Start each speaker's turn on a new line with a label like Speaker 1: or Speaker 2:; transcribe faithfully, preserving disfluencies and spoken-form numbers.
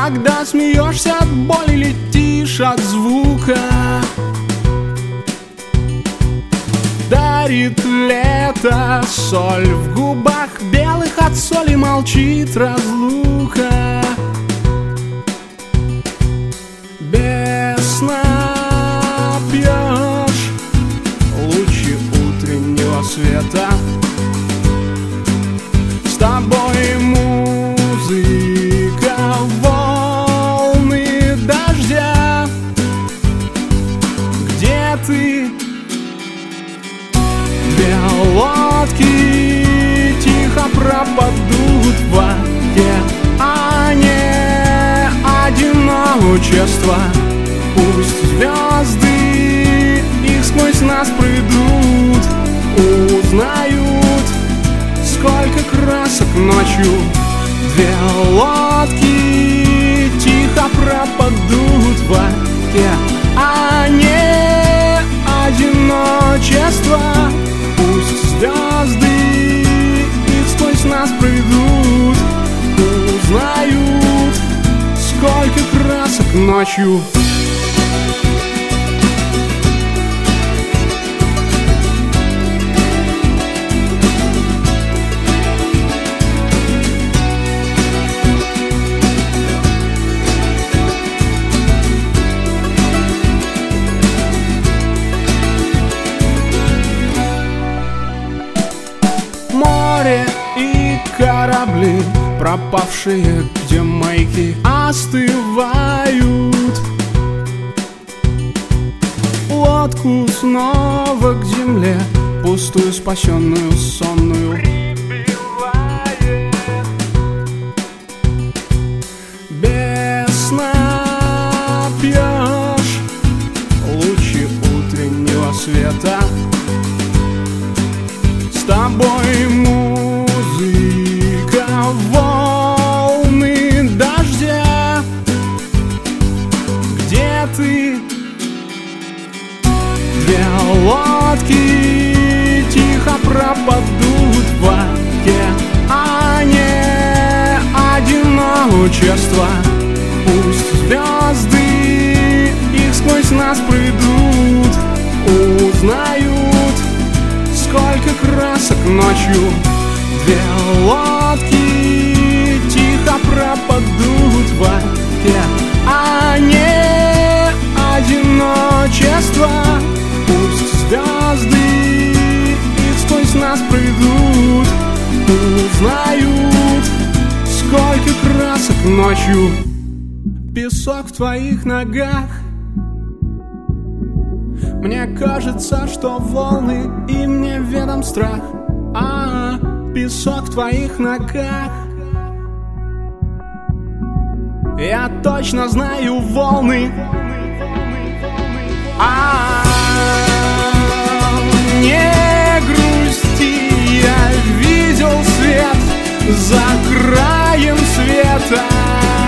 Speaker 1: Когда смеешься от боли, летишь от звука. Дарит лето соль в губах белых от соли, молчит разлука. Без сна пьешь лучи утреннего света. С тобой музыка, волны дождя. Где ты? Две лодки тихо пропадут в воде, а не одиночество. Пусть звезды их сквозь нас пройдут, узнают, сколько красок ночью. Две лодки тихо пропадут в воде, а не одиночество. Пусть звезды их сквозь нас пройдут, узнают, сколько красок ночью. Море и корабли, пропавшие, где маяки остывают. Лодку снова к земле, пустую, спасенную, сонную, прибивает. Без сна пьешь лучи утреннего света. С тобой музыка, волны дождя. Где ты? Две лодки тихо пропадут в воде, а не одиночество. Пусть звезды их сквозь нас пройдут, узнают, сколько красок ночью. Две лодки тихо пропадут в воде, а не одиночество. Пусть звезды их сквозь нас пройдут, узнают, сколько красок ночью. Песок в твоих ногах. Мне кажется, что волны, им неведом страх. А, песок в твоих ногах. Я точно знаю волны. А, не грусти, я видел свет за краем света.